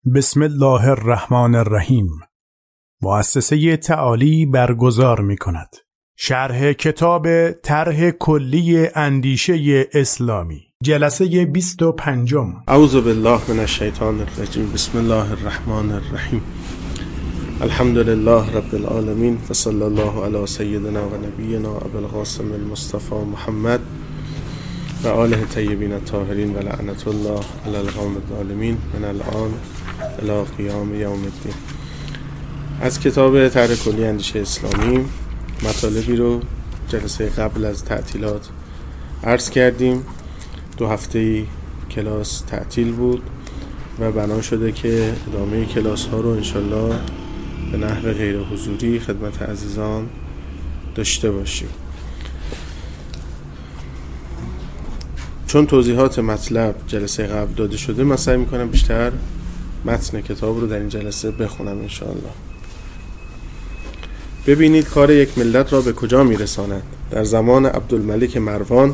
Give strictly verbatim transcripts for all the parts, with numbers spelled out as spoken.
بسم الله الرحمن الرحیم. مؤسسه تعالی برگزار می کند شرح کتاب طرح کلی اندیشه اسلامی، جلسه بیست و پنجم. اعوذ بالله من الشیطان الرجیم. بسم الله الرحمن الرحیم. الحمد لله رب العالمین و صلی الله علی سیدنا و نبینا ابو القاسم المصطفى محمد و آله طیبین الطاهرین و لعنت الله علی القوم الظالمین من الان الی قیام یوم الدین. از کتاب طرح کلی اندیشه اسلامی مطالبی رو جلسه قبل از تعطیلات عرض کردیم. دو هفته کلاس تعطیل بود و بنا شده که ادامه کلاس ها رو انشالله به نحو غیر حضوری خدمت عزیزان داشته باشیم. چون توضیحات مطلب جلسه قبل داده شده، من سعی میکنم بیشتر متن کتاب رو در این جلسه بخونم انشاءالله. ببینید کار یک ملت را به کجا میرساند. در زمان عبدالملک مروان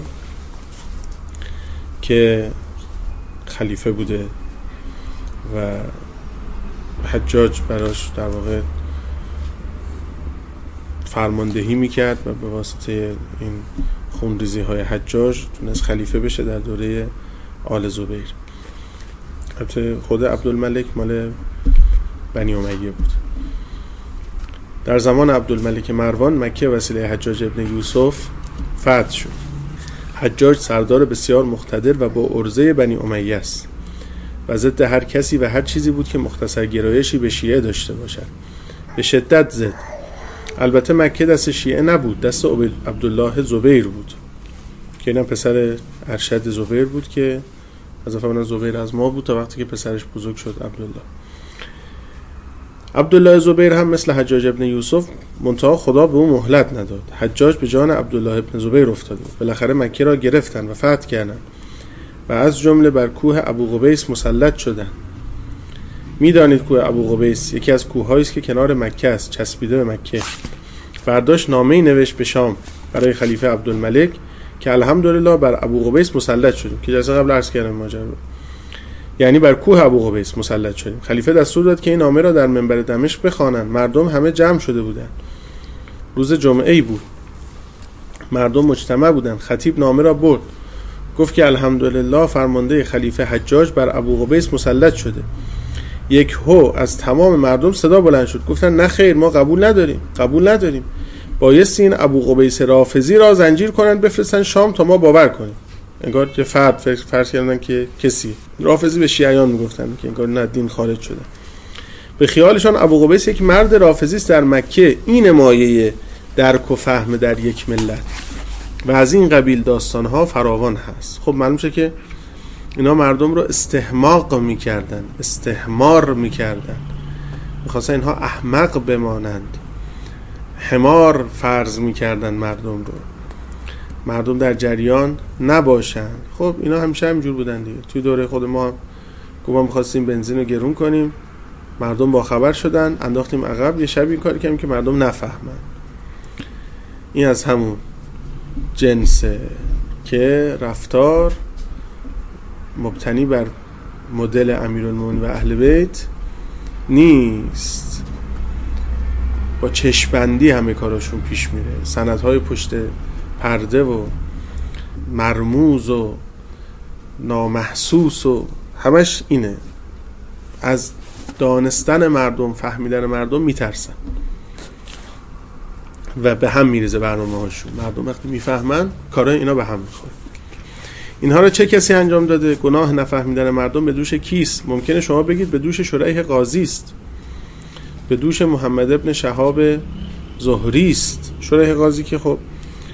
که خلیفه بوده و حجاج براش در واقع فرماندهی میکرد و به واسطه این خونریزی های حجاج تونست خلیفه بشه در دوره آل زبیر. البته خود عبدالملک مال بنی امیه بود. در زمان عبدالملک مروان مکه وسیله حجاج ابن یوسف فتح شد. حجاج سردار بسیار مقتدر و با عرضه بنی امیه است و ضد هر کسی و هر چیزی بود که مختصر گرایشی به شیعه داشته باشد. به شدت ضد. البته مکه دست شیعه نبود، دست عبدالله زبیر بود که اینم پسر ارشد زبیر بود که از فرمان زبیر از ما بود تا وقتی که پسرش بزرگ شد عبدالله. عبدالله زبیر هم مثل حجاج ابن یوسف منتها خدا به او مهلت نداد. حجاج به جان عبدالله ابن زبیر افتاد. بالاخره مکه را گرفتن و فتح کردند و از جمله بر کوه ابو قبیس مسلط شدند. میدانید کوه ابو قبیس یکی از کوه‌هایی است که کنار مکه است، چسبیده به مکه. فرداش نامه‌ای نوشت به شام برای خلیفه عبدالملک که الحمدلله بر ابو قبیس مسلط شدیم، که جلسه قبل عرض کردم ماجرا، یعنی بر کوه ابو قبیس مسلط شدیم. خلیفه دستور داد که این نامه را در منبر دمشق بخوانند. مردم همه جمع شده بودند. روز جمعه‌ای بود. مردم مجتمع بودند. خطیب نامه را برد، گفت که الحمدلله فرمانده خلیفه حجاج بر ابو قبیس مسلط شده. یک هو از تمام مردم صدا بلند شد، گفتن نه خیر، ما قبول نداریم قبول نداریم بایستی این ابو قبیس رافضی را زنجیر کنند بفرستن شام تا ما باور کنیم. انگار یه فرد فرض کردن که کسی رافضی به شیعیان میگفتن که انگار نه دین خارج شده. به خیالشان ابو قبیس یک مرد رافضی است در مکه. این مایه درک و فهم در یک ملت و از این قبیل داستانها فراوان هست. خب معلوم شد که اینا مردم رو استحماق میکردن، استحمار میکردن، میخواستن اینها احمق بمانند، حمار فرض میکردن مردم رو، مردم در جریان نباشن. خب اینا همیشه همینجور بودن دیگه. توی دوره خود ما گفتم میخواستیم بنزین رو گرون کنیم، مردم با خبر شدن، انداختیم عقب، یه شب این کاری کردیم که مردم نفهمن. این از همون جنسه که رفتار مبتنی بر مدل امیرالمومنین و اهل بیت نیست. با چشم‌بندی همه کاراشون پیش میره. سندهای پشت پرده و مرموز و نامحسوس و همش اینه. از دانستن مردم، فهمیدن مردم میترسن و به هم میریزه برنامه هاشون. مردم وقتی میفهمن کارای اینا به هم میخوره. اینها را چه کسی انجام داده؟ گناه نفهمیدن مردم به دوش کیست؟ ممکنه شما بگید به دوش شریح قاضی است، به دوش محمد ابن شهاب زهری است. شریح قاضی که خب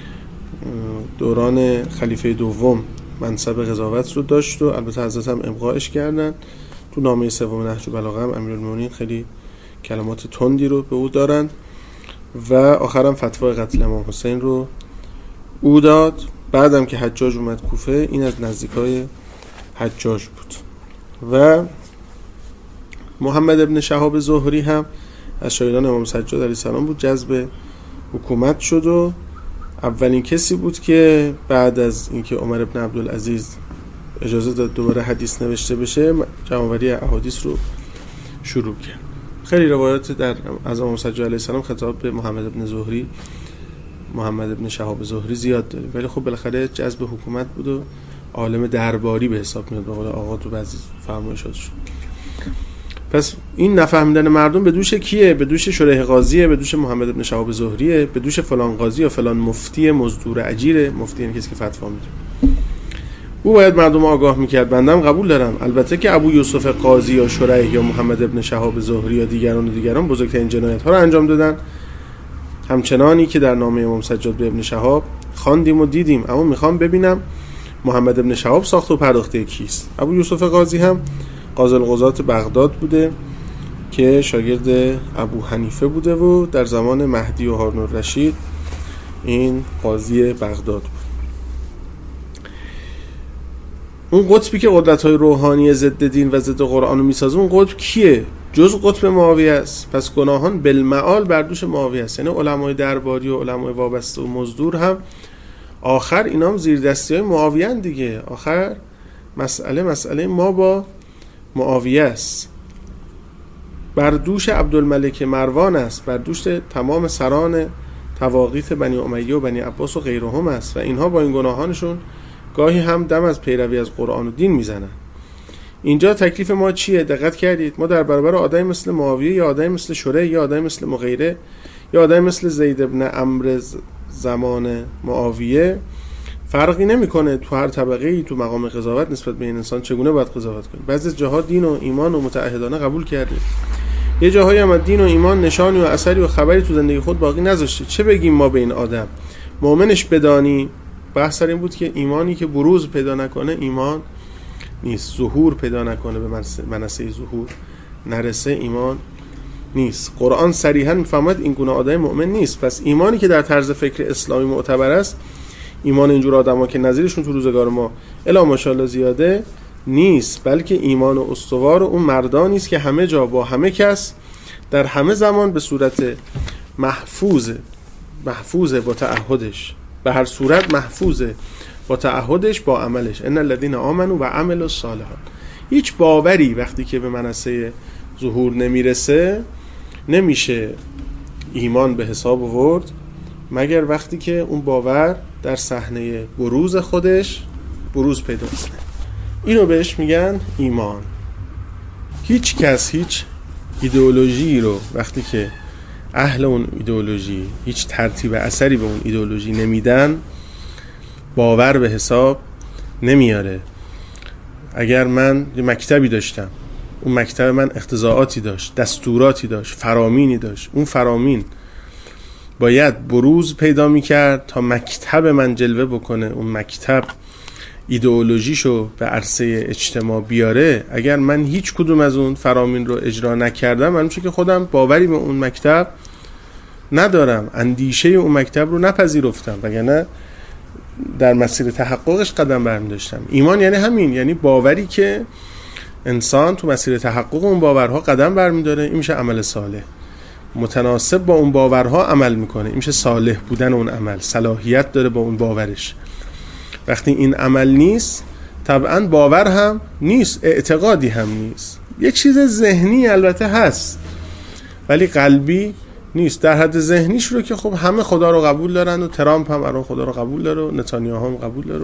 دوران خلیفه دوم منصب قضاوت رو داشت و البته حضرت هم ابقاش کردن. تو نامه سوم نهج البلاغه هم امیرالمومنین خیلی کلمات تندی رو به او دارن و آخرام فتوای قتل امام حسین رو او داد. بعدم که حجاج اومد کوفه، این از نزدیکای حجاج بود. و محمد ابن شهاب زهری هم از شاگردان امام سجاد علیه السلام بود، جذب حکومت شد و اولین کسی بود که بعد از اینکه عمر ابن عبدالعزیز اجازه داد دوباره حدیث نوشته بشه، جمع‌آوری احادیث رو شروع کرد. خیلی روایات در از امام سجاد علیه السلام خطاب به محمد بن زهری، محمد بن شهاب زهری زیاد داره، ولی خب بالاخره جذب حکومت بود و عالم درباری به حساب میاد، به قول آقا تو بعضی فرمایشاتش. پس این نفهمیدن مردم به دوش کیه؟ به دوش شریح قاضیه، به دوش محمد بن شهاب زهریه، به دوش فلان قاضی یا فلان مفتی مزدور اجیره. مفتی یعنی کسی که فتوا میده. او باید مردم آگاه میکرد. بندم قبول دارم البته که ابو یوسف قاضی یا شریح یا محمد بن شهاب زهری یا دیگران و دیگران بزرگترین جنایت ها رو انجام دادن، همچنانی که در نامه امام سجاد به ابن شهاب خواندیم و دیدیم. اما میخوام ببینم محمد بن شهاب ساخت و پرداخته کیست؟ ابو یوسف قاضی هم قاضی القضات بغداد بوده که شاگرد ابو حنیفه بوده و در زمان مهدی و هارون الرشید این قاضی بغداد بود. اون قطبی که قدرت‌های روحانی ضد دین و ضد قرآن رو میسازه، اون قطب کیه؟ جز قطب معاویه است. پس گناهان بالمعال بر دوش معاویه است. یعنی علمای درباری و علمای وابسته و مزدور هم آخر اینا هم زیر دستی های معاویه ان دیگه. آخر مسئله مسئله ما با معاویه است. بر دوش عبدالملک مروان است، بر دوش تمام سران تواقیت بنی امیه و بنی عباس و غیرهم است و اینها با این گناهانشون گاهی هم دم از پیروی از قرآن و دین میزنن. اینجا تکلیف ما چیه؟ دقت کردید؟ ما در برابر آدمی مثل معاویه یا آدمی مثل شریح یا آدمی مثل مغیره یا آدمی مثل زید ابن عمرو زمان معاویه فرقی نمیکنه تو هر طبقه‌ای تو مقام قضاوت نسبت به این انسان چگونه باید قضاوت کنیم. بعضی جاها دین و ایمان و متعهدانه قبول کرده، یه جاهایی هم دین و ایمان نشانی و اثری و خبری تو زندگی خود باقی نذاشته. چه بگیم ما به این آدم؟ مؤمنش بدانی. بحث این بود که ایمانی که بروز پیدا نکنه ایمان نیست، ظهور پیدا نکنه به منصه ظهور نرسه ایمان نیست. قرآن صریحا میفهمد این گونه آدم مؤمن نیست. پس ایمانی که در طرز فکر اسلامی معتبر است، ایمان اینجور آدما که نظیرشون تو روزگار ما الا ماشاءالله زیاده نیست، بلکه ایمان و استوار اون مردانی است که همه جا با همه کس در همه زمان به صورت محفوظ محفوظ با تعهدش، به هر صورت محفوظه با تعهدش با عملش. ان الذين آمنوا و عملوا الصالحات. هیچ باوری وقتی که به منصه ظهور نمیرسه نمیشه ایمان به حساب آورد مگر وقتی که اون باور در صحنه بروز خودش بروز پیدا کنه. اینو بهش میگن ایمان. هیچ کس هیچ ایدئولوژی رو وقتی که اهل اون ایدئولوژی هیچ ترتیب اثری به اون ایدئولوژی نمیدن باور به حساب نمیاره. اگر من یه مکتبی داشتم، اون مکتب من اقتضاعاتی داشت، دستوراتی داشت، فرامینی داشت، اون فرامین باید بروز پیدا میکرد تا مکتب من جلوه بکنه، اون مکتب ایدئولوژیشو به عرصه اجتماع بیاره. اگر من هیچ کدوم از اون فرامین رو اجرا نکردم، من میشه که خودم باوری به اون مکتب ندارم، اندیشه اون مکتب رو نپذیرفتم، وگرنه در مسیر تحققش قدم برمی داشتم. ایمان یعنی همین، یعنی باوری که انسان تو مسیر تحقق اون باورها قدم برمی داره. این میشه عمل صالح، متناسب با اون باورها عمل میکنه. این میشه صالح بودن اون عمل، صلاحیت داره با اون باورش. وقتی این عمل نیست طبعا باور هم نیست، اعتقادی هم نیست. یه چیز ذهنی البته هست ولی قلبی نیست. در حد ذهنیش رو که خب همه خدا رو قبول دارن و ترامپ هم الان خدا رو قبول داره و نتانیاهو هم قبول داره،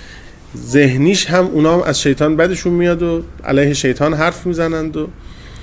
ذهنیش هم اونا هم از شیطان بدشون میاد و علیه شیطان حرف میزنند و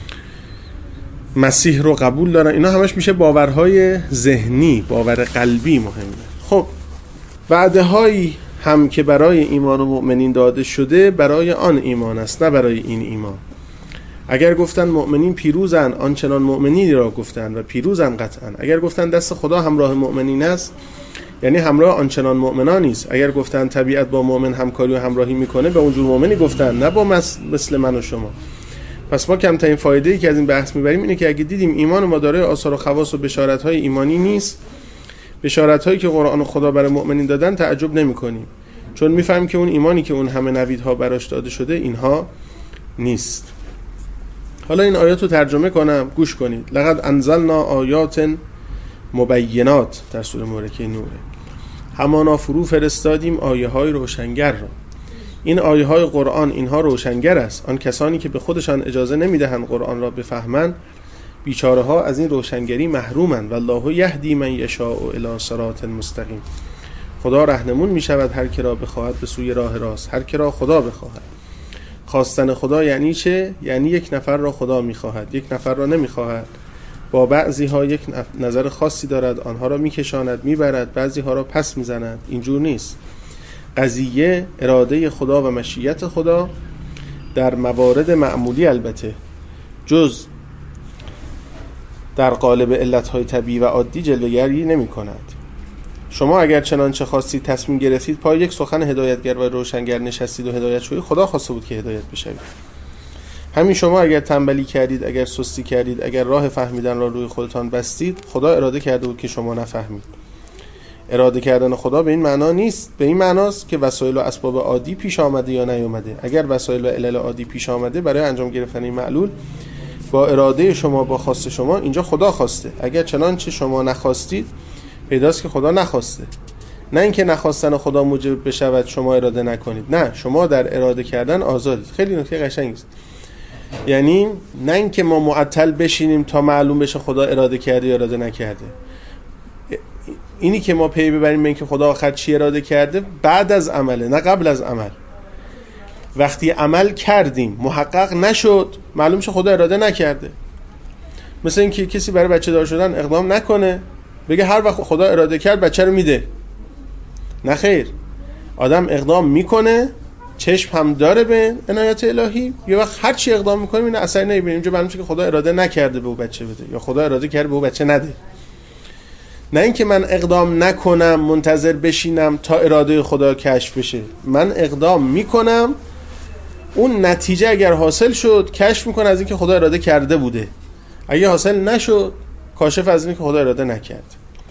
مسیح رو قبول دارن. اینا همش میشه باورهای ذهنی، باور قلبی مهمه. خب وعده هایی هم که برای ایمان و مؤمنین داده شده برای آن ایمان است، نه برای این ایمان. اگر گفتن مؤمنین پیروزن، آنچنان مؤمنین را گفتن و پیروزن قطعا. اگر گفتن دست خدا همراه مؤمنین است، یعنی همراه آنچنان مؤمنانی است. اگر گفتن طبیعت با مؤمن همکاری و همراهی میکنه، به اونجور مؤمنی گفتن، نه با مثل من و شما. پس ما کمترین فایده‌ای که از این بحث میبریم اینه که اگه دیدیم ایمان ما داره آثار و خواص و بشارت‌های ایمانی نیست، بشارت‌هایی که قرآن و خدا برای مؤمنین دادن، تعجب نمی‌کنیم، چون می‌فهمیم که اون ایمانی که اون همه نویدها براش داده شده اینها نیست. حالا این آیات رو ترجمه کنم، گوش کنید. لقد انزلنا آیات مبینات در سوره مبارکه نوره. همانا فرو فرستادیم آیه های روشنگر را. این آیه های قرآن اینها روشنگر است. آن کسانی که به خودشان اجازه نمیدهند قرآن را بفهمند، بیچاره ها از این روشنگری محرومند. والله یهدی من یشاء الی صراط مستقیم. خدا راهنمون می شود هر کی را بخواهد به سوی راه راست، هر کی را خدا بخواهد. خواستن خدا یعنی چه؟ یعنی یک نفر را خدا می خواهد، یک نفر را نمی خواهد. با بعضی ها یک نظر خاصی دارد، آنها را می کشاند می برد، بعضی ها را پس می زند. اینجور نیست. قضیه اراده خدا و مشیت خدا در موارد معمولی، البته جز در قالب علتهای طبیعی و عادی جلوه‌گری نمی کند. شما اگر چنانچه خواستید تصمیم گرفتید پای یک سخن هدایتگر و روشنگر نشستید و هدایت شدید، خدا خواسته بود که هدایت بشوید. همین شما اگر تنبلی کردید، اگر سستی کردید، اگر راه فهمیدن را روی خودتان بستید، خدا اراده کرده بود که شما نفهمید. اراده کردن خدا به این معنا نیست، به این معناست که وسایل و اسباب عادی پیش آمده یا نیامده. اگر وسایل و علل عادی پیش آمده برای انجام گرفتن این معلول، با اراده شما، با خواست شما، اینجا خدا خواسته. اگر چنانچه شما نخواستید، پیداست که خدا نخواسته. نه اینکه نخواستن خدا موجب بشود شما اراده نکنید، نه، شما در اراده کردن آزادید. خیلی نکته قشنگی است. یعنی نه اینکه ما معطل بشینیم تا معلوم بشه خدا اراده کرده یا اراده نکرده. اینی که ما پی ببریم به اینکه خدا آخر چی اراده کرده بعد از عمله، نه قبل از عمل. وقتی عمل کردیم محقق نشد، معلوم شه خدا اراده نکرده. مثل اینکه کسی برای بچه دار شدن اقدام نکنه، بگه هر وقت خدا اراده کرد بچه رو میده. نه خیر، آدم اقدام میکنه، چشم هم داره به عنایت الهی، یه وقت هر چی اقدام میکنه این اثر نمیبینه. اینجا معلوم شه که خدا اراده نکرده به او بچه بده، یا خدا اراده کرده به او بچه نده. نه اینکه من اقدام نکنم منتظر بشینم تا اراده خدا کشف بشه. من اقدام میکنم، اون نتیجه اگر حاصل شد کشف میکنه از اینکه خدا اراده کرده بوده. اگه حاصل نشد کاشف از اینکه خدا اراده نکرد.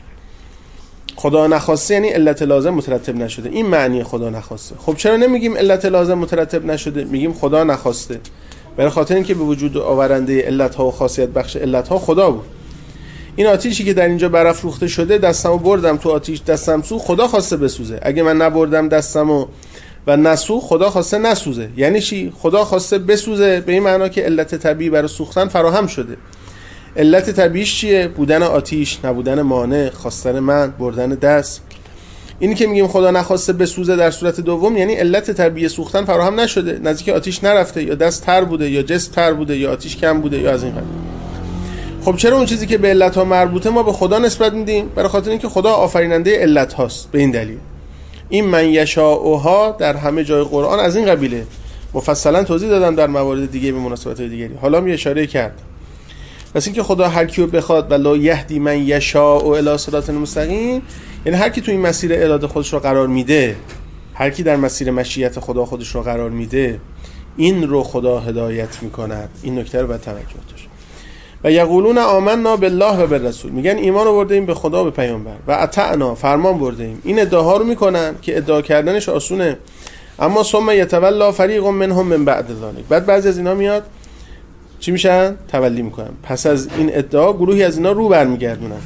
خدا نخواسته یعنی علت لازم مترتب نشده. این معنی خدا نخواسته. خب چرا نمیگیم علت لازم مترتب نشده، میگیم خدا نخواسته؟ برای خاطر اینکه به وجود آورنده علت ها و خاصیت بخش علت ها خدا بود. این آتیشی که در اینجا برافروخته شده، دستمو بردم تو آتیش، دستم سو، خدا خواسته بسوزه. اگه من نبردم دستمو و نسو، خدا خواسته نسوزه. یعنی چی؟ خدا خواسته بسوزه به این معنا که علت طبیعی برای سوختن فراهم شده. علت طبیعیش چیه؟ بودن آتیش، نبودن مانع، خواستن من، بردن دست. اینی که میگیم خدا نخواسته بسوزه در صورت دوم، یعنی علت طبیعی سوختن فراهم نشده، نزدیک آتیش نرفته، یا دست تر بوده، یا جسم تر بوده، یا آتیش کم بوده، یا از این قبیل. خب چرا اون چیزی که به علت ها مربوطه ما به خدا نسبت میدیم؟ برای خاطر اینکه خدا آفریننده علت هاست. به این دلیل این من یشاءها در همه جای قرآن از این قبیله. مفصلا توضیح دادم در موارد دیگه به مناسبت دیگری، حالا می اشاره کرد. پس اینکه خدا هر کیو بخواد، والله یهدی من یشاء الی صراط مستقیم، یعنی هر کی تو این مسیر اراده خودش رو قرار میده، هر کی در مسیر مشیت خدا خودش رو قرار میده، این رو خدا هدایت میکند. این نکته رو باید توجه داشت. و یقولون آمنا بالله و بالرسول، میگن ایمان آورده ایم به خدا و به پیامبر، و اطعنا، فرمان برده ایم. این ادعاها رو میکنن که ادعا کردنش آسونه، اما ثم یتولا فریق منهم من بعد ذلک، بعد بعضی از اینا میاد چی میشن؟ تولی میکنن. پس از این ادعا گروهی از اینا رو برمیگردونن.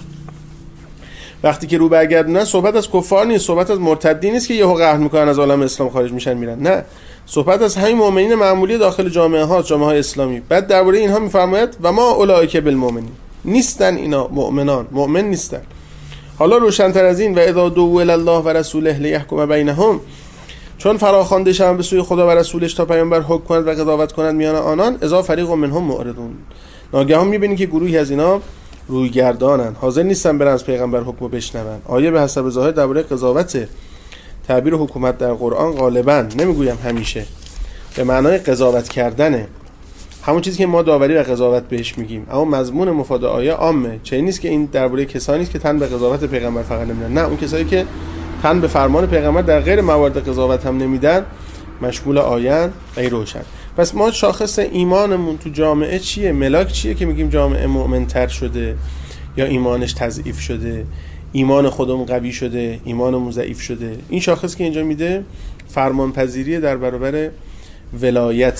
وقتی که رو برگردونن صحبت از کفار نیست، صحبت از مرتدی نیست که یهو قهر میکنن از عالم اسلام خارج میشن میرن، نه، صحبت از همین مؤمنین معمولی داخل جامعه ها، جامعه های اسلامی. بعد درباره اینها میفرماید و ما اولئک بالمؤمنین، نیستن اینا مؤمنان، مؤمن نیستن. حالا روشن‌تر از این، و اذا دعوا الی الله و رسوله لیحکم بینهم، چون فراخوانده شوند به سوی خدا و رسولش تا پیامبر حکم کند و قضاوت کند میان آنان، اذا فریق منهم معرضون، ناگهان میبینی که گروهی از اینا روی گردانن، حاضر نیستن برن از پیغمبر حکم بشنون. آیه به حسب ظاهر درباره قضاوت. تعبیر حکومت در قرآن غالبا، نمیگویم همیشه، به معنای قضاوت کردنه، همون چیزی که ما داوری و قضاوت بهش میگیم. اما مضمون مفاد آیه عامه، چه نیست که این درباره کسانی است که تن به قضاوت پیغمبر فقط نمیدن، نه، اون کسایی که تن به فرمان پیغمبر در غیر موارد قضاوت هم نمیدن مشمول آیه غیر روشن. پس ما شاخص ایمانمون تو جامعه چیه؟ ملاک چیه که میگیم جامعه مؤمن‌تر شده یا ایمانش تضعیف شده، ایمان خودمون قوی شده، ایمانمون ضعیف شده؟ این شاخص که اینجا میده فرمانپذیری در برابر ولایت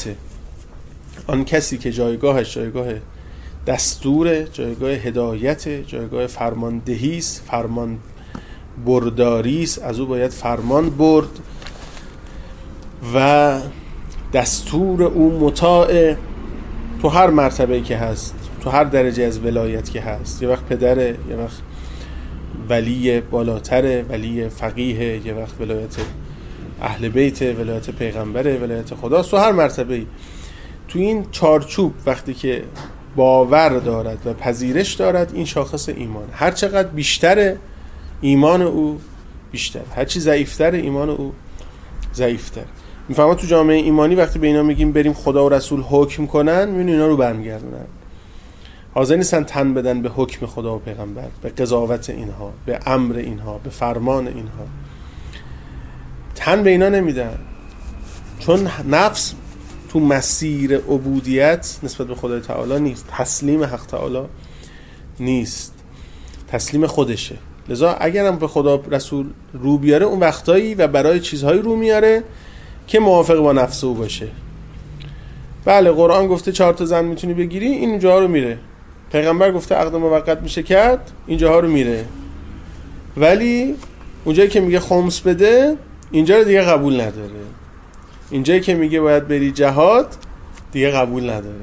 آن کسی که جایگاهش جایگاه دستور، جایگاه هدایت، جایگاه فرماندهی است، فرمان برداری است، از او باید فرمان برد و دستور او مطاع تو هر مرتبه‌ای که هست، تو هر درجه از ولایت که هست. یه وقت پدره، یه وقت ولی بالاتره، ولی فقیه، یه وقت ولایت اهل بیت، ولایت پیغمبره، ولایت خداست. تو هر مرتبه‌ای تو این چارچوب وقتی که باور دارد و پذیرش دارد، این شاخص ایمان. هر چقدر بیشتر ایمان او بیشتر، هر چی ضعیفتر ایمان او ضعیفتر. میفهمم تو جامعه ایمانی وقتی به اینا میگیم بریم خدا و رسول حکم کنن، میبینی اینا رو برمیگردونن، حاضر نیستن تن بدن به حکم خدا و پیغمبر، به قضاوت اینها، به امر اینها، به فرمان اینها. تن به اینا نمیدن، چون نفس تو مسیر عبودیت نسبت به خدای تعالی نیست، تسلیم حق تعالی نیست، تسلیم خودشه. لذا اگرم به خدا رسول رو بیاره، اون وقتایی و برای چیزهایی رو میاره که موافق با نفس او باشه. بله قرآن گفته چهار تا زن میتونی بگیری، این جاها رو میره. پیغمبر گفته عقد موقت میشه کرد، این جاها رو میره. ولی اونجایی که میگه خمس بده، اینجا رو دیگه قبول نداره. اینجایی که میگه باید بری جهاد، دیگه قبول نداره.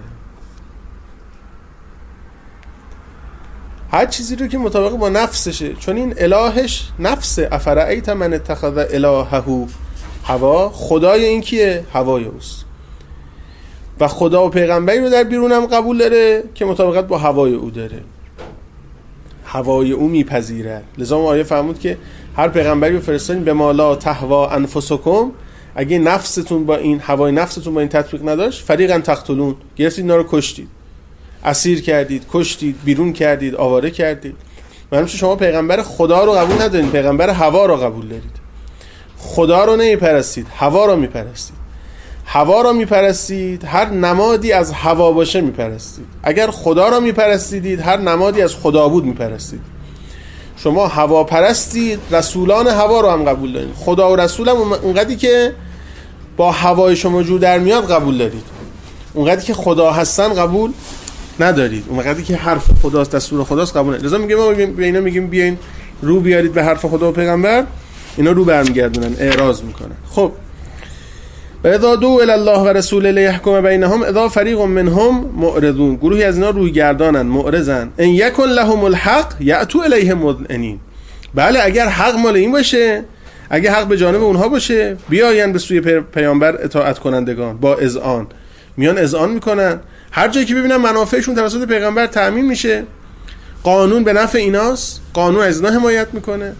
هر چیزی رو که مطابق با نفسشه، چون این الهش نفسه. افرأیت من اتخذ الهه هوا، خدای این کیه؟ هوای اوست. و خدا و پیغمبری رو در بیرونم قبول داره که مطابقت با هوای او داره، هوای او میپذیره. لذا اون آیه فرمود که هر پیغمبری رو فرستادین به ما لا تهوا انفسکم، اگه نفستون با این هوای نفستون با این تطبیق نداشت، فریقا تقتلون، گرفتید اینا رو کشتید، اسیر کردید، کشتید، بیرون کردید، آواره کردید. معلومه شما پیغمبر خدا رو قبول ندارید، پیغمبر هوا رو قبول دارید. خدا رو نمیپرستید، هوا رو میپرستید. هوا رو میپرستید، هر نمادی از هوا باشه میپرستید. اگر خدا رو میپرستیدید، هر نمادی از خدا بود میپرستید. شما هوا پرستید، رسولان هوا رو هم قبول دارید. خدا و رسول هم اونقدری که با هوای شما جو در میاد قبول دارید، اونقدری که خدا هستن قبول ندارید. اونقدری که حرف خداست، دستور خداست قبول ندارید. لذا میگیم ما به اینا میگیم بیاین رو بیارید به حرف خدا و پیغمبر، اینا رو برمیگردونن، اعراض میکنن. خب و اذا دعوا الی الله و رسوله لیحکم بینهم اذا فریق منهم معرضون، گروهی از اینا روی گردانن، معرضن. ان یکن لهم الحق یاتوا الیه مذعنین، بله اگر حق مال این باشه، اگه حق به جانب اونها باشه، بیاین به سوی پیامبر اطاعت کنندگان با اذعان. میان اذعان میکنن، هر جایی که ببینن منافعشون توسط پیغمبر تأمین میشه، قانون به نفع ایناست، قانون از اینا حمایت میکنه.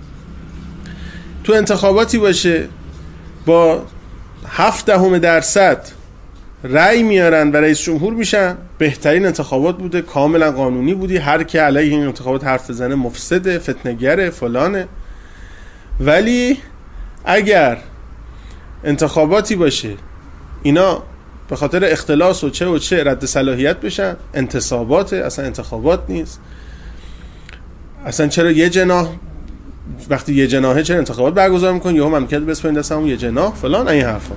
تو انتخاباتی باشه با هفت دهم درصد رأی میارن و رئیس جمهور میشن، بهترین انتخابات بوده، کاملا قانونی بودی، هر کی علیه این انتخابات حرف بزنه مفسده، فتنه‌گره، فلانه. ولی اگر انتخاباتی باشه اینا به خاطر اختلاس و چه و چه رد صلاحیت بشن، انتصاباته، اصلا انتخابات نیست. اصلا چرا یه جناح، وقتی یه جناحه چرا انتخابات برگزار میکنی، یهو مملکت بسپرین دست همون یه جناح فلان، این حرفا.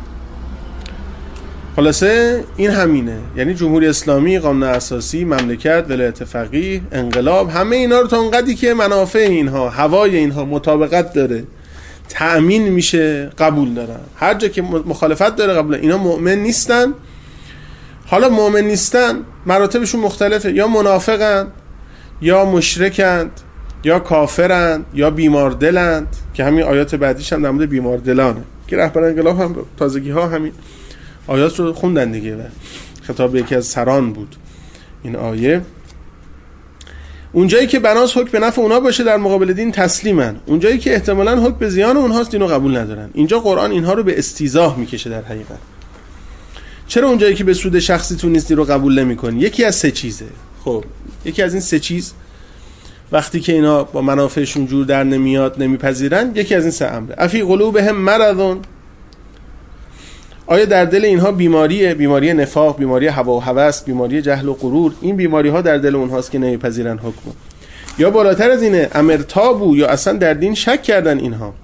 خلاصه این همینه، یعنی جمهوری اسلامی، قانون اساسی، مملکت، ولایت فقیه، انقلاب، همه اینا رو تا اونقدری که منافع اینها، هوای اینها مطابقت داره، تأمین میشه، قبول دارن. هر جا که مخالفت داره قبول. اینا مؤمن نیستن. حالا مؤمن نیستن مراتبشون مختلفه، یا منافقن، یا مشرکند، یا کافرند، یا بیماردلند، که همین آیات بعدیش هم در مورد بیماردلانه که رهبر انقلاب هم تازگی ها همین آیات رو خوندن دیگه و خطاب یکی از سران بود این آیه. اونجایی که بناس حکم به نفع اونا باشه در مقابل دین تسلیمن، اونجایی که احتمالاً حکم به زیان اونهاست دینو قبول ندارن. اینجا قرآن اینها رو به استیضاح میکشه در حقیقت. چرا اونجایی که به سود شخصی تو نیستی رو قبول نمیکنی؟ یکی از سه چیزه. خب یکی از این سه چیز وقتی که اینا با منافعشون جور در نمیاد، نمیپذیرن، یکی از این سه امره. افی قلوبهم مرض، آیا در دل اینها بیماریه، بیماری نفاق، بیماری هوا و هوس، بیماری جهل و غرور، این بیماری ها در دل اونهاست که نمیپذیرن حکم؟ یا بالاتر از اینه، امرتابو، یا اصلا در دین شک کردن اینها.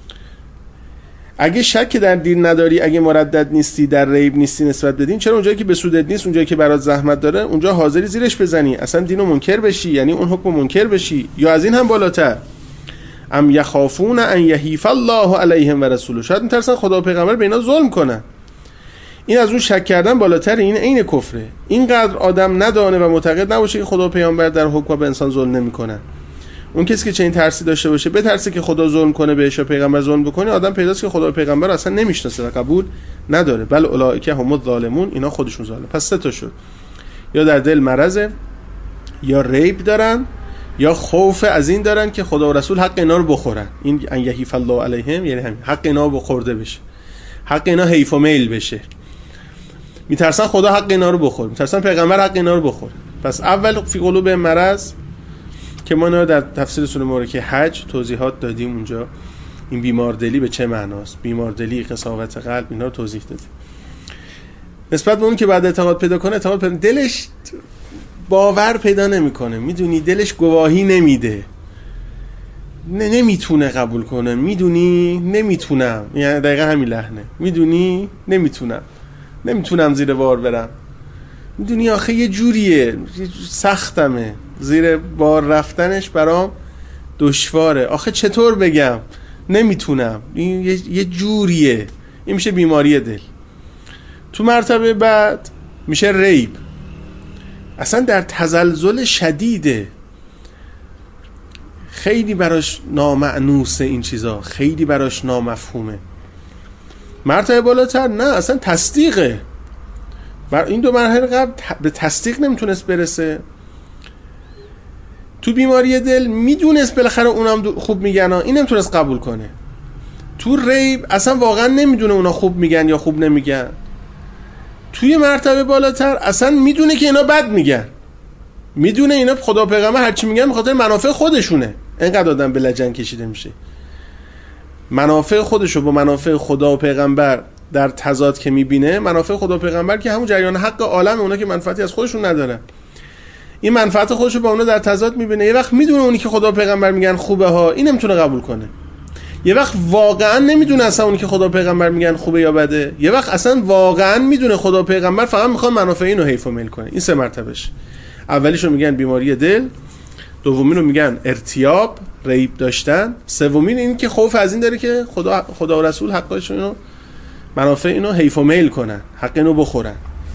اگه شک در دین نداری، اگه مردد نیستی، در ریب نیستی نسبت به دین، چرا اونجایی که به سودت نیست، اونجایی که برات زحمت داره، اونجا حاضری زیرش بزنی، اصلا دینو منکر بشی، یعنی اون حکم منکر بشی؟ یا از این هم بالاتر، ام یخافون ان یحیف الله علیهم و رسوله، شاید میترسن خدا و پیغمبر به اینا ظلم کنن. این از اون شک کردن بالاتر، این عین کفره. اینقدر آدم ندانه و معتقد نباشه که خدا و پیامبر در حکم به انسان ظلم نمیکنن. اون کسی که چنین ترسی داشته باشه، بترسه که خدا ظلم کنه بهش و پیغمبر ظلم بکنه، آدم پیداست که خدا و پیغمبر اصلا نمیشناسه و قبول نداره. بل اولئک هم الظالمون، اینا خودشون ظالم. پس سه تا شد، یا در دل مرضه، یا ریب دارن، یا خوف از این دارن که خدا و رسول حق اینا رو بخورن. این ان یحیف الله علیهم یعنی همین، حق اینا بخورده بشه، حق اینا حیف و میل بشه. میترسن خدا حق اینا رو بخوره، میترسن پیغمبر حق اینا رو بخوره. پس اول فی قلوب مرض که ما نه در تفسیر سوره مبارکه حج توضیحات دادیم اونجا، این بیماردلی به چه معناست، بیماردلی، قساوت قلب، اینا رو توضیح دادیم. نسبت به اون که بعد اعتقاد پیدا کنه، اعتقاد پیدا دلش باور پیدا نمیکنه، میدونی دلش گواهی نمیده، نه نمیتونه قبول کنه، میدونی نمیتونم، یعنی دقیقا همین لحنه، میدونی نمیتونم، نمیتونم زیر بار برم، میدونی آخه یه جوریه سختمه، زیر بار رفتنش برام دشواره، آخه چطور بگم نمیتونم، این یه جوریه. این میشه بیماری دل. تو مرتبه بعد میشه ریب، اصلا در تزلزل شدیده، خیلی براش نامعنوسه این چیزا، خیلی براش نامفهومه. مرتبه بالاتر نه، اصلا تصدیقه. بر این دو مرحله قبل به تصدیق نمیتونست برسه. تو بیماری دل میدونست بالاخره اونم خوب میگن، این نمیتونست قبول کنه. تو ریب اصلا واقعا نمیدونه اونا خوب میگن یا خوب نمیگن. توی مرتبه بالاتر اصلا میدونه که اینا بد میگن، میدونه اینا خدا و پیغمبر هرچی میگن به خاطر منافع خودشونه. اینقدر آدم به لجن کشیده میشه، منافع خودشو با منافع خدا و پیغمبر در تضاد که میبینه. منافع خدا و پیغمبر که همون جریان حق عالم، اونا که منفعتی از خودشون ندارن، این منفعت خودشو با اونا در تضاد میبینه. یه وقت میدونه اونی که خدا و پیغمبر میگن خوبه ها، این نمیتونه قبول کنه. یه وقت واقعا نمیدونه اصلا اونی که خدا و پیغمبر میگن خوبه یا بده. یه وقت اصلا واقعا میدونه خدا و پیغمبر فقط میخوان منافع اینو حیف و میل کنه. این سه مرتبهش. اولیشو میگن بیماری دل، دومین رو میگن ارتیاب، ریب داشتن، سومین این که خوف از این داره که خدا خدا و رسول حقش اینو منافع اینو حیف و میل کنن، حق اینو بخورن.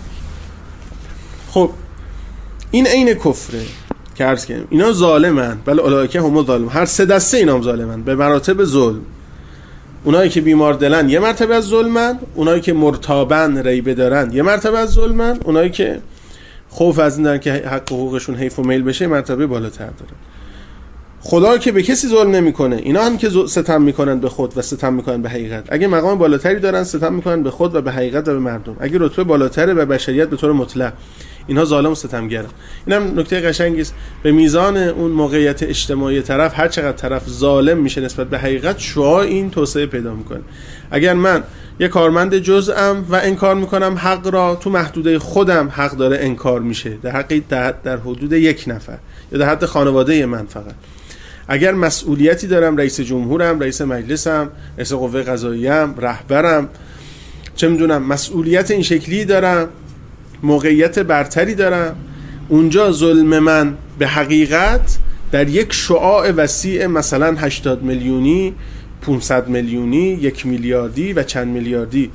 خب این عین کفره که عرض کردیم اینا ظالمن، بل اولئک هم الظالمون. هر سه دسته اینا هم ظالمن به مراتب ظلم. اونایی که بیمار دلن یه مرتبه از ظلمن، اونایی که مرتابن ریبه دارن یه مرتبه از ظلمن، اونایی که خوف از این دارن که حق حقوقشون حیف و میل بشه مرتبه بالاتر دارن. خدا که به کسی ظلم نمیکنه، اینا هم که ستم میکنن به خود و ستم میکنن به حقیقت. اگه مقام بالاتری دارن ستم میکنن به خود و به حقیقت و به مردم. اگه رتبه بالاتره و بشریت به طور مطلق، اینها ظالم و ستمگرن. اینم نکته قشنگی است. به میزان اون موقعیت اجتماعی طرف، هر چقدر طرف ظالم میشه نسبت به حقیقت، شعاع این توسعه پیدا میکنه. اگر من یه کارمند جزءم و انکار میکنم حق را، تو محدوده خودم حق داره انکار میشه، در حق در حدود یک نفر یا در حد خانواده من فقط. اگر مسئولیتی دارم، رئیس جمهورم، رئیس مجلسم، رئیس قوه قضاییه‌ام، رهبرم، چه میدونم مسئولیت این شکلی دارم، موقعیت برتری دارم، اونجا ظلم من به حقیقت در یک شعاع وسیع مثلا هشتاد میلیونی، پانصد میلیونی، یک میلیاردی و چند میلیاردی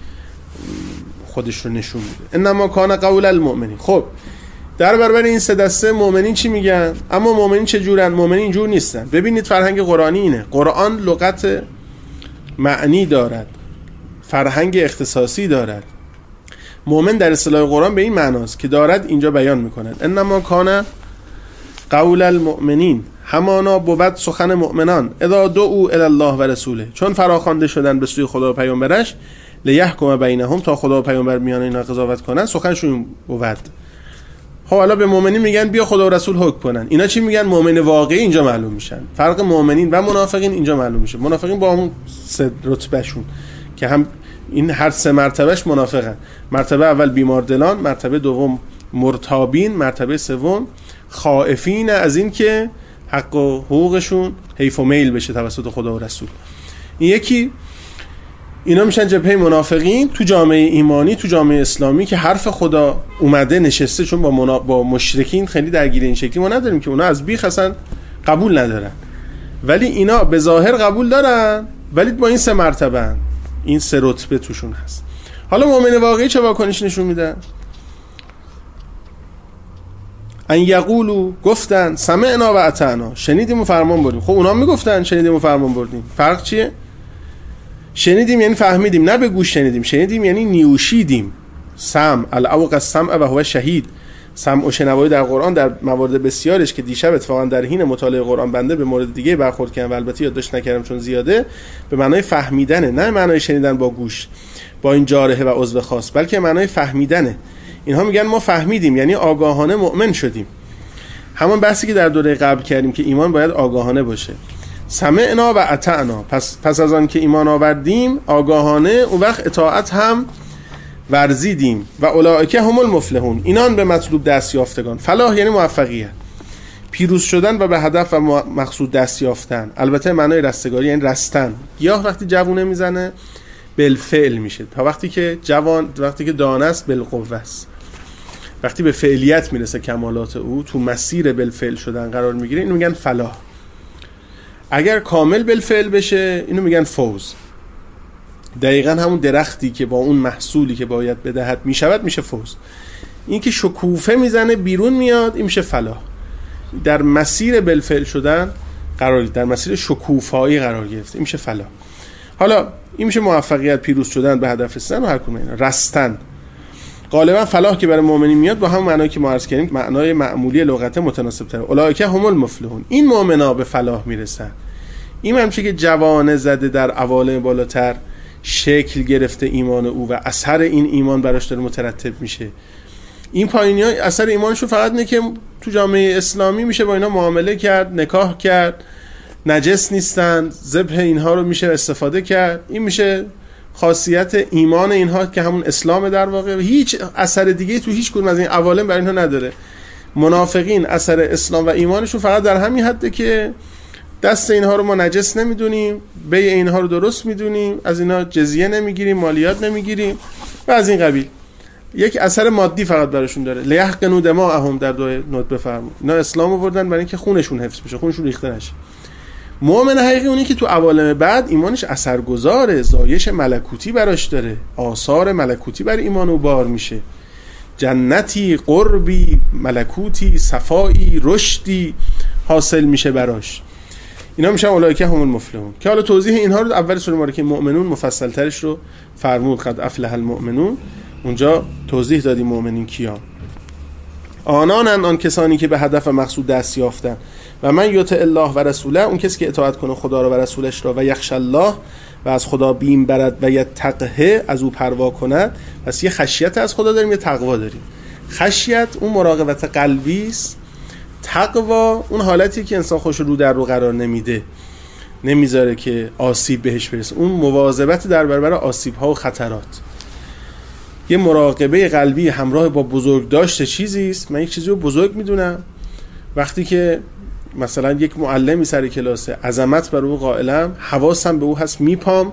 خودش رو نشون میده. انما کان قول المؤمنین. خب در برابر این سه دسته مؤمنین چی میگن؟ اما مؤمنین چه جورن؟ مؤمنین اینجور نیستن. ببینید فرهنگ قرآنی اینه. قرآن لغت معنی دارد، فرهنگ اختصاصی دارد. مؤمن در اصطلاح قرآن به این معناست که دارد اینجا بیان میکنن. انما کان قول المؤمنین، همانا بود سخن مؤمنان، اذا دعوا الی الله و رسوله، چون فراخوانده شدن به سوی خدا و پیامبرش، لیحکم بینهم، تا خدا و پیامبر میان اینا قضاوت کنن، سخنشون بود. خب حالا به مؤمنین میگن بیا خدا و رسول حکم کنن. اینا چی میگن؟ مؤمن واقعی اینجا معلوم میشن. فرق مؤمنین و منافقین اینجا معلوم میشه. منافقین با همون سه رتبهشون که هم این هر سه مرتبهش منافقن. مرتبه اول بیماردلان، مرتبه دوم مرتابین، مرتبه سوم خائفین از این که حق و حقوقشون حیف و میل بشه توسط خدا و رسول. این یکی اینا میشن جبهه منافقین تو جامعه ایمانی، تو جامعه اسلامی که حرف خدا اومده نشسته. چون با, منا... با مشرکین خیلی درگیر این شکلی ما نداریم که اونا از بیخ اصلا قبول ندارن. ولی اینا به ظاهر قبول دارن، ولی با این سه مرتبه هن. این سه رتبه توشون هست. حالا مؤمن واقعی چه واکنش نشون میدن؟ ان یقولو، گفتن سمعنا و اطعنا، شنیدیم و فرمان بردیم. خب اونا میگفتن شنیدیم و فرمان بردیم، فرق چیه؟ شنیدیم یعنی فهمیدیم، نه به گوش شنیدیم. شنیدیم یعنی نیوشیدیم. سمع، الاوق السمع و هو شهید. سمع و شنوایی در قرآن در موارد بسیارش که دیشب اتفاقا در حین مطالعه قرآن بنده به مورد دیگه برخورد کردم و البته یادداشت نکردم چون زیاده، به معنای فهمیدنه، نه معنای شنیدن با گوش با این جارحه و عضو خاص، بلکه معنای فهمیدنه. اینها میگن ما فهمیدیم یعنی آگاهانه مؤمن شدیم. همون بحثی که در دوره قبل کردیم که ایمان باید آگاهانه باشه. سمعنا و اطعنا، پس پس از آن که ایمان آوردیم آگاهانه، اون وقت اطاعت هم ورزیدیم. و اولئک هم المفلحون، اینان به مطلوب دست یافتگان. فلاح یعنی موفقیت، پیروز شدن و به هدف و مقصود دست یافتن. البته معنای رستگاری یعنی رستن. گیاه وقتی جوونه میزنه بالفعل میشه، تا وقتی که جوان، وقتی که دانه است بالقوه است. وقتی به فعلیت میرسه کمالات او، تو مسیر بالفعل شدن قرار میگیره، اینو میگن فلاح. اگر کامل بالفعل بشه اینو میگن فوز. دقیقاً همون درختی که با اون محصولی که باید بدهد میشود میشه فوز. این که شکوفه میزنه بیرون میاد این میشه فلاح. در مسیر بالفعل شدن قرار گرفت، در مسیر شکوفایی قرار گرفت، این میشه فلاح. حالا این میشه موفقیت، پیروز شدن به هدف رسیدن و هر کدوم اینا. رستن غالبا فلاح که برای مؤمنین میاد با همون معنایی که ما عرض کردیم، معنای معمولی لغت متناسب تر. اولئک هم المفلحون، این مؤمنا به فلاح میرسن. این همچه که جوانه زده در عوالم بالاتر شکل گرفته ایمان او و اثر این ایمان براش داره مترتب میشه. این پایینی ها اثر ایمانشون فقط اینه که تو جامعه اسلامی میشه با اینا معامله کرد، نکاح کرد، نجس نیستن، ذبح اینها رو میشه استفاده کرد. این میشه خاصیت ایمان اینها که همون اسلام در واقع. هیچ اثر دیگه تو هیچ کدوم از این عوالم برای اینها نداره. منافقین اثر اسلام و ایمانشون فقط در همین حده که دست اینها رو ما نجس نمیدونیم، بیع اینها رو درست میدونیم، از اینها جزیه نمیگیریم، مالیات نمیگیریم و از این قبیل. یک اثر مادی فقط براشون داره. لیحقنوا دماءهم در دعای نوت بفرمایید. اینا اسلام آوردن برای اینکه خونشون حفظ بشه، خونشون ریخته نشه. مؤمن حقیقی اونی که تو عوالم بعد ایمانش اثرگذاره، زایش ملکوتی براش داره، آثار ملکوتی بر ایمان او بار میشه. جنتی، قربی، ملکوتی، صفایی، رشدی حاصل میشه براش. اینا میشن اولئک هم المفلحون. که حالا توضیح اینها رو اول سوره مبارکه مؤمنون مفصل ترش رو فرمود. قد افلح المؤمنون، اونجا توضیح دادیم مؤمنین کیان. آنانن، آن کسانی که به هدف و مقصود دست یافتن. و من یطع الله و رسوله، اون کسی که اطاعت کنه خدا را و رسولش را، و یخشى الله، و از خدا بیم برد، و یتقه، از او پروا کند. پس یه خشیت از خدا داریم، یه تقوا داریم. خشیت اون مراقبت قلبی است. تقوا اون حالتی که انسان خوش رو در رو قرار نمیده، نمیذاره که آسیب بهش برسه، اون مواظبت در برابر آسیب ها و خطرات. یه مراقبه قلبی همراه با بزرگ داشته چیزی است. من یک چیزی رو بزرگ میدونم، وقتی که مثلا یک معلمی سر کلاسه، عظمت بر او قائلم، حواسم به او هست، میپام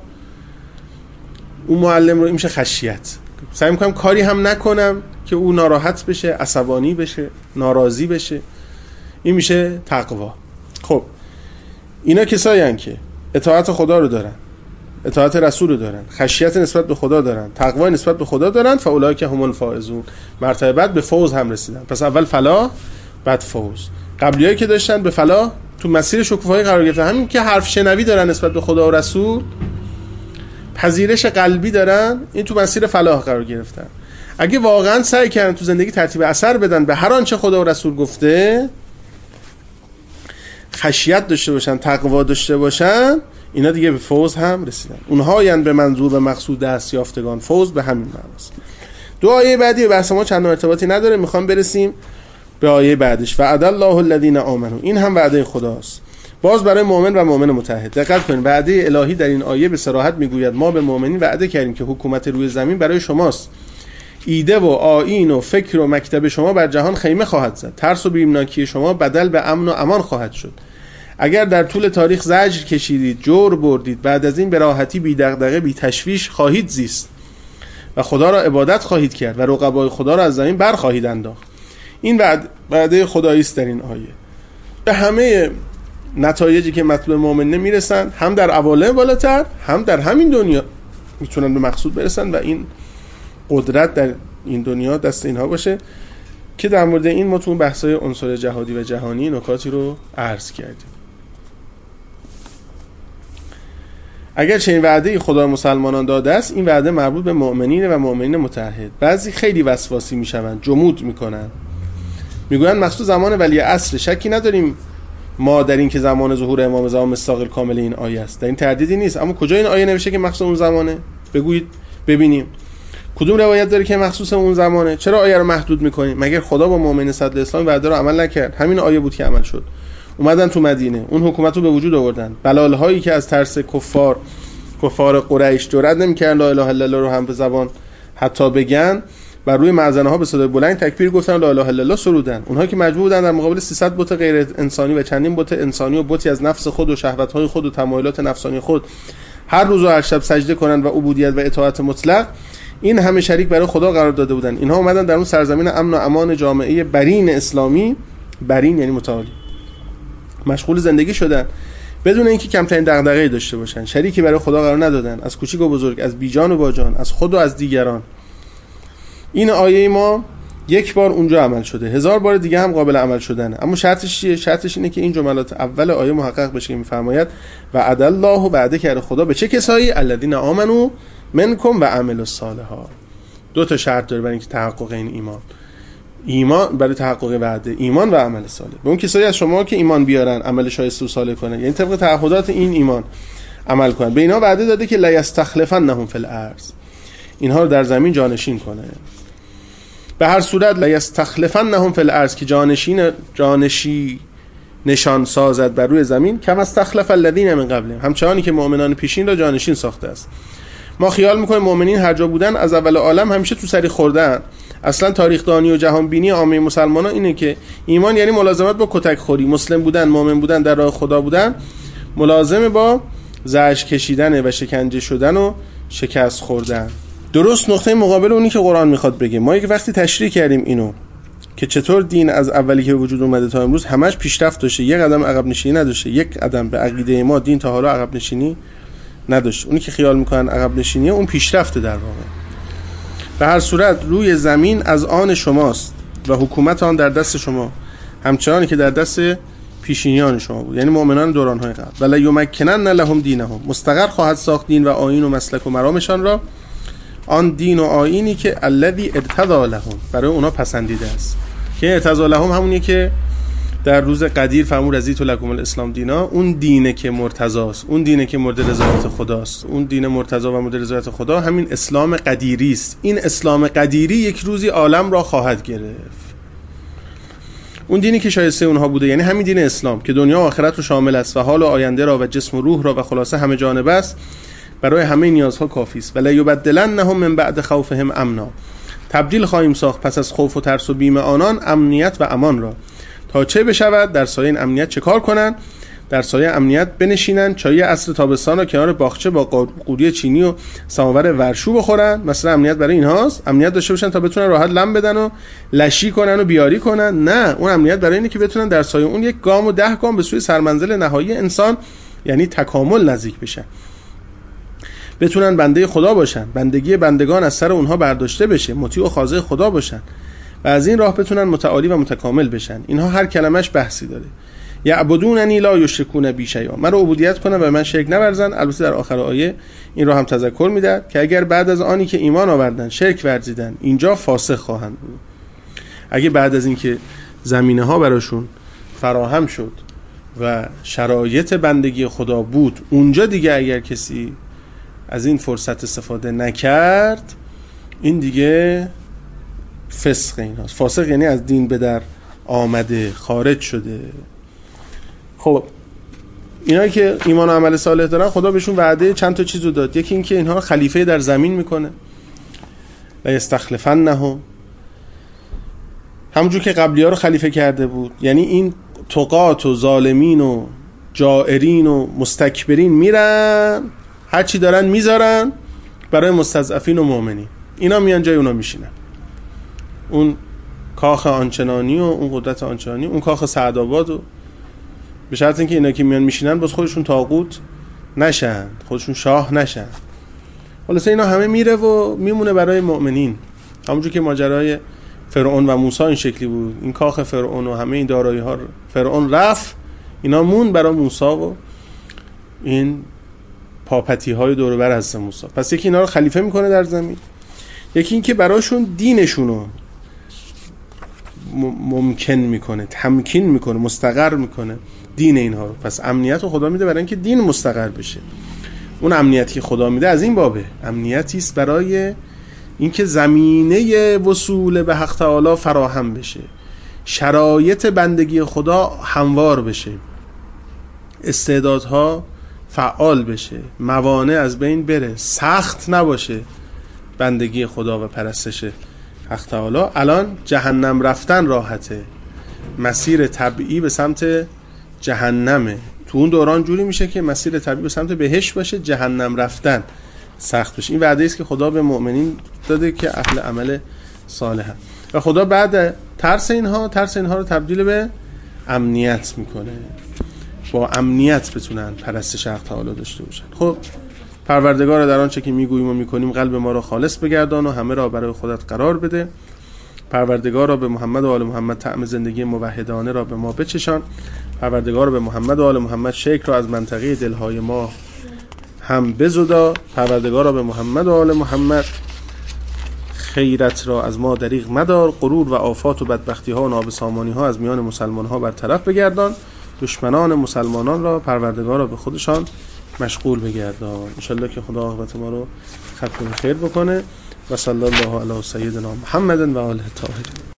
اون معلم رو، این میشه خشیت. سعی میکنم کاری هم نکنم که او ناراحت بشه، عصبانی بشه، ناراضی بشه. این میشه تقوا. خب اینا کسایی هستن که اطاعت خدا رو دارن، اطاعت رسول رو دارن، خشیت نسبت به خدا دارن، تقوا نسبت به خدا دارن. فاولئک هم الفائزون، مرتبه بعد به فوز هم رسیدن. پس اول فلاح بعد فوز. قبلیایی که داشتن به فلاح تو مسیر شکوفایی قرار گرفتن، همین که حرف شنوی دارن نسبت به خدا و رسول، پذیرش قلبی دارن، این تو مسیر فلاح قرار گرفتن. اگه واقعا سعی کردن تو زندگی ترتیب اثر بدن به هر آنچه خدا و رسول گفته، خشیت داشته باشن، تقوا داشته باشن، اینا دیگه به فوز هم رسیدن. اونها یعنی به منظور و مقصود دست یافتگان. فوز به همین معناست. دو آیه بعدی بحث ما چند ارتباطی نداره، میخوام برسیم به آیه بعدش. وعد الله الذین آمنوا، این هم وعده خداست، باز برای مؤمن و مؤمن متحد. دقت کنید، وعده الهی در این آیه به صراحت میگوید ما به مؤمنین وعده کردیم که حکومت روی زمین برای شماست. ایده و آیین و فکر و مکتب شما بر جهان خیمه خواهد زد. ترس و بیمناکی شما بدل به امن و امان خواهد شد. اگر در طول تاریخ زجر کشیدید، جور بردید، بعد از این به راحتی بی دغدغه بی تشویش خواهید زیست و خدا را عبادت خواهید کرد و رقبای خدا را از زمین بر خواهید انداخت. این وعده خدایی است در این آیه. به همه نتایجی که مطلوب مؤمنه میرسن، هم در عوالم بالاتر هم در همین دنیا میتونن به مقصود برسن و این قدرت در این دنیا دست اینها باشه که در مورد این ما تو بحث‌های عنصر جهادی و جهانی نکاتی رو عرض کردیم. اگر چنین وعده خدا مسلمانان داده است، این وعده مربوط به مؤمنین و مؤمنین متحد. بعضی خیلی وسواسی میشوند، جمود میکنن، میگویند مقصود زمان ولی عصر. شکی نداریم ما در این که زمان ظهور امام زمان مصداق کامل این آیه است، در این تردیدی نیست. اما کجا این آیه نوشته که مقصود اون زمانه؟ بگویید ببینیم کدوم روایت داره که مخصوص اون زمانه؟ چرا آیه رو محدود میکنیم؟ مگر خدا با مؤمنین صدر اسلام وعده رو عمل نکرد؟ همین آیه بود که عمل شد. اومدن تو مدینه، اون حکومت رو به وجود آوردن. بلال هایی که از ترس کفار کفار قریش جرئت نمیکردن لا اله الا الله رو هم به زبان حتی بگن، بر روی معزنه ها به صدای بلند تکبیر گفتن، لا اله الا الله سرودن. اونها که مجبور بودن در مقابل سیصد بت غیر انسانی و چندین بت انسانی و بتی از نفس خود و شهوت های خود و تمایلات نفسانی خود هر روز و هر شب سجده کنند و عبودیت و اطاعت مطلق، این همه شریک برای خدا قرار داده بودن. اینها اومدن در اون سرزمین امن و امان جامعه برین اسلامی، برین یعنی متعالی، مشغول زندگی شدن بدون اینکه کمترین دغدغه‌ای داشته باشن. شریکی برای خدا قرار ندادن، از کوچیک و بزرگ، از بیجان و باجان، از خود و از دیگران. این آیه ما یک بار اونجا عمل شده، هزار بار دیگه هم قابل عمل شدنه. اما شرطش چیه؟ شرطش اینه که این جملات اول آیه محقق بشه که میفرماید وعد الله، و وعده کرده خدا به چه کسایی؟ الذین آمنوا منکم و عملوا الصالحات. دو تا شرط داره برای اینکه تحقق این ایمان ایمان برای تحقق وعده، ایمان و عمل صالح. به اون کسایی از شما که ایمان بیارن، عمل شایسته و صالح کنن، یعنی طبق تعهدات این ایمان عمل کنن. به اینا وعده داده که لا یستخلفنهم فی الارض، اینها رو در زمین جانشین کنه. به هر صورت لا یستخلفنهم فی الارض که جانشین جانشی نشان سازد بر روی زمین، کما استخلف الذین من قبلهم، همچنانی که مؤمنان پیشین را جانشین ساخته است. ما خیال میکنیم مؤمنین هر جا بودن از اول عالم همیشه تو سری خوردن. اصلا تاریخ دانی و جهان بینی عامه مسلمانان اینه که ایمان یعنی ملازمت با کتک خوری، مسلم بودن، مؤمن بودن، در راه خدا بودن ملازم با زجر کشیدن و شکنجه شدن و شکست خوردن. درست نقطه مقابل اونی که قرآن میخواد بگه. ما یک وقتی تشریح کردیم اینو که چطور دین از اولی که وجود اومده تا امروز همش پیشرفت داشته، یک قدم عقب نشینی نداشته. یک قدم به عقیده ما دین تا حالا عقب نشینی نداشت. اونی که خیال میکنن عقب نشینیه اون پیشرفته در واقع. به هر صورت روی زمین از آن شماست و حکومت آن در دست شما، همچنانی که در دست پیشینیان شما بود، یعنی مؤمنان دوران‌های قبل. ولا یمکنن لهم دینهم، مستقر خواهد ساخت دین و آیین و مسلک و مرامشان را، آن دین و آیینی که الذی ارتضی لهم، برای اونا پسندیده است. که ارتضی لهم همونیه که در روز قدیر فرمود رضیت لکم الاسلام دینا، اون دینه که مرتضاست، اون دینه که مورد رضایت خداست. اون دین مرتضی و مورد رضایت خدا همین اسلام قدیری است. این اسلام قدیری یک روزی عالم را خواهد گرفت. اون دینی که شایسته اونها بوده، یعنی همین دین اسلام که دنیا و آخرت رو شامل است و حال و آینده را و جسم و روح را و خلاصه همه جانبه است، برای همه نیازها کافی است. ولا یبدلنهم من بعد خوفهم امنا، تبدیل خواهیم ساخت پس از خوف و ترس و بیم آنان امنیت و امان را، تا چه بشود در سایه این امنیت چه کار کنن؟ در سایه امنیت بنشینن، چای عصر تابستان را کنار باغچه با قوری چینی و سماور ورشو بخورن. مثلا امنیت برای اینهاست، امنیت داشته باشن تا بتونن راحت لم بدن و لشی کنن و بیاری کنن. نه، اون امنیت برای اینه که بتونن در سایه اون یک گام و ده گام به سوی سرمنزل نهایی انسان، یعنی تکامل، نزدیک بشن، بتونن بنده خدا باشن، بندگی بندگان از سر اونها برداشته بشه، مطیع و خاضع خدا باشن و از این راه بتونن متعالی و متکامل بشن. اینها هر کلمش بحثی داره. یعبدوننی لا یشرکون بی شیئا، من رو عبودیت کنن و من شرک نورزن. البته در آخر آیه این رو هم تذکر میده که اگر بعد از آنی که ایمان آوردن شرک ورزیدن، اینجا فاسق خواهند بود. اگه بعد از اینکه زمینه ها براشون فراهم شد و شرایط بندگی خدا بود، اونجا دیگه اگر کسی از این فرصت استفاده نکرد، این دیگه فسق ایناست. فاسق یعنی از دین به در آمده، خارج شده. خب اینایی که ایمان و عمل صالح دارن، خدا بهشون وعده چند تا چیزو داد. یکی این که اینها خلیفه در زمین میکنه، لا یستخلفنهم، همونجور که قبلی ها رو خلیفه کرده بود. یعنی این طغات و ظالمین و جائرین و مستکبرین میرن هر چی دارن میذارن برای مستضعفین و مؤمنین، اینا میان جای اونا میشینن. اون کاخ آنچنانی و اون قدرت آنچنانی، اون کاخ سعدآباد و به شرط اینکه اینا که میان میشینن باز خودشون طاغوت نشن، خودشون شاه نشن. خلاصه اینا همه میره و میمونه برای مؤمنین. همونجور که ماجرای فرعون و موسی این شکلی بود، این کاخ فرعون و همه این دارایی ها فرعون رفت، اینا مون برای موسی و این پاپتی های دور و بر حضرت موسی. پس یکی اینا رو خلیفه میکنه در زمین، یکی این که براشون دینشونو ممکن میکنه، تمکین میکنه، مستقر میکنه دین اینها رو. پس امنیت رو خدا میده برای اینکه دین مستقر بشه. اون امنیتی که خدا میده از این بابه، امنیتی است برای اینکه زمینه وصول به حق تعالی فراهم بشه، شرایط بندگی خدا هموار بشه، استعدادها فعال بشه، موانع از بین بره، سخت نباشه بندگی خدا و پرستش حق تعالی. الان جهنم رفتن راحته، مسیر طبیعی به سمت جهنمه. تو اون دوران جوری میشه که مسیر طبیعی به سمت بهشت باشه، جهنم رفتن سخت بشه. این وعده است که خدا به مؤمنین داده که اهل عمل صالحن. و خدا بعد ترس اینها ترس اینها رو تبدیل به امنیت میکنه، با امنیت بتونن پرستش حق تعالی داشته باشن. خب پروردگار در آنچه که میگوییم و میکنیم قلب ما را خالص بگردان و همه را برای خودت قرار بده. پروردگار را به محمد و آل محمد طعم زندگی موحدانه را به ما بچشان. پروردگار به محمد و آل محمد شکر را از منطقه دلهای ما هم بزدا. پروردگار را به محمد و آل محمد خیرت را از ما دریغ مدار. غرور و آفات و بدبختی ها و نابسامانی ها از میان مسلمان ها برطرف بگردان. دشمنان مسلمانان را پروردگار را به خودشان مشغول بگردان. انشالله که خدا عاقبت ما رو ختم خیر بکنه. و صلی الله علی سیدنا محمد و آله الطاهرین.